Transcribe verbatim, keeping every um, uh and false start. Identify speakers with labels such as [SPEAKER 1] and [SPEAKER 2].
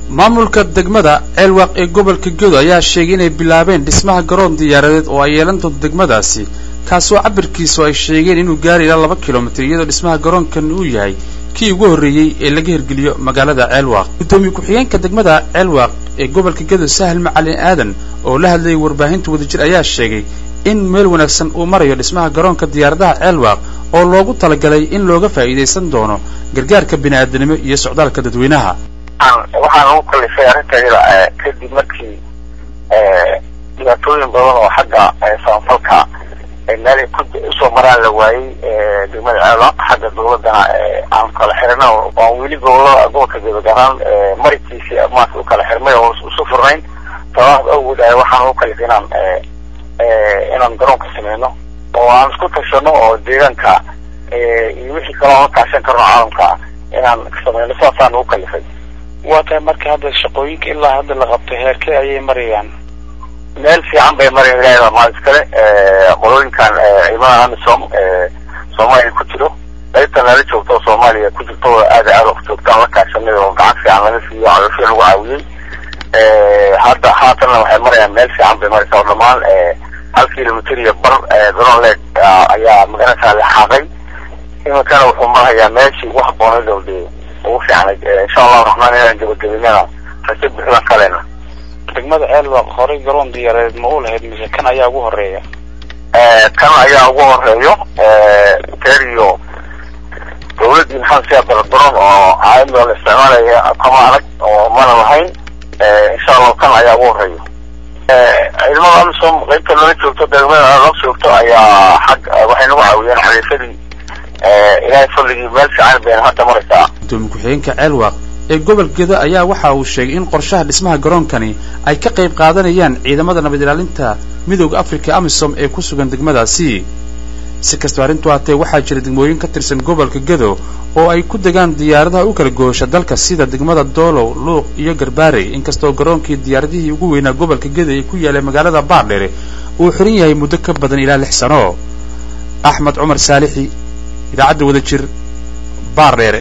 [SPEAKER 1] maamulka degmada Ceelwaaq ee gobolka Gedo ayaa sheegay inay bilaabeen dhismaha garoon diyaaradeed oo ay yeelan doonto degmadaasi kaasoo cabirkiisu ay sheegeen inuu gaari ilaa laba kiiloomitir iyadoo dhismaha garoonkan uu yahay kii ugu horeeyay ee laga hirgeliyo magaalada Ceelwaaq. Gudoomiye ku-xigeenka degmada Ceelwaaq ee gobolka Gedo Sahal Macalin Aadan oo la hadlay warbaahinta wadajir ayaa sheegay in meel wanaagsan uu marayo dhismaha garoonka diyaaradaha Ceelwaaq oo loogu talagalay in looga faa'iideysan doono gargaarka bini'aadanimo iyo socdaalka dadweynaha.
[SPEAKER 2] waxaan ugu kalifay arrinteeda kadib markii dhibaatooyin badan oo xagga samafalka meel ku soo maraan la waayey degmada Ceelwaaq xagga dowladana aan kala xirno oo weli gobolada gobolka Gedo gaaraan markiisi maas u kala xirmay oo isu furnayn sabab awgeed waxaan ugu kalifay inaan inaan garoonka sameeyno oo aan isku tashano oo deegaanka iyo wixii kale oo kaashan karno caalamka inaan sameeyno saasaan ugu kalifay.
[SPEAKER 3] waata marka hadda shaqooyinka ilaa hadda la qabtay heerkee ayay marayaan?
[SPEAKER 2] meel fiican bay marayaan ilaa maal iskale qolooyinkan ciidamada amisom Soomaaliya ku jiro qaybta la joogto Soomaaliya ku jirto aad aad u joogto la kaashanay oo gacan fiican laga siiyo caafimaad lagu caawiyay hadda haatan waxay marayaan meel fiican bay maraysaa dhamaan hal kiiloomitir iyo bar garoon leeg ayaa magaalada la xaqay imankana wuxuu marayaa meeshii wax boonay dowladda ugu fiicnay insha Allah raxmaan inaan gabagabeynaa xasib bixin kalena.
[SPEAKER 3] degmada Ceelwaaq hore garoon diyaaradeed ma uu lahayd mise kan ayaa ugu horeeya?
[SPEAKER 2] kan ayaa ugu horeeyo teriyo dowladda maxaa si abaladoon oo caalami la isticmaalaya kama arag oo mana lahayn insha Allah kan ayaa ugu horeeyo. ciidamada amisom qaybta la joogto degmada la joogto ayaa xaq waxay nagu caawiyeen xariifadii ilaa fadligii meel fiican bay hadda maraysaa.
[SPEAKER 1] gudoomiye ku-xigeenka Ceelwaaq ee gobolka Gedo ayaa waxa uu sheegay in qorshaha dhismaha garoonkani ay ka qayb qaadanayaan ciidamada nabad ilaalinta midowga Afrika Amisom ee ku sugan degmadaasi. si kastaba arrintu ahaatee waxaa jira degmooyin ka tirsan gobolka Gedo oo ay ku degaan diyaaradaha u kala goosha dalka sida degmada Doolow, Luuq iyo Garbaare inkastoo garoonkii diyaaradihii ugu weynaa gobolka Gedo ee ku yaalay magaalada Baardheere uu xiran yahay muddo ka badan ilaa lix sano. Axmed Cumar Saalixi idaacadda Wadajir Baardheere.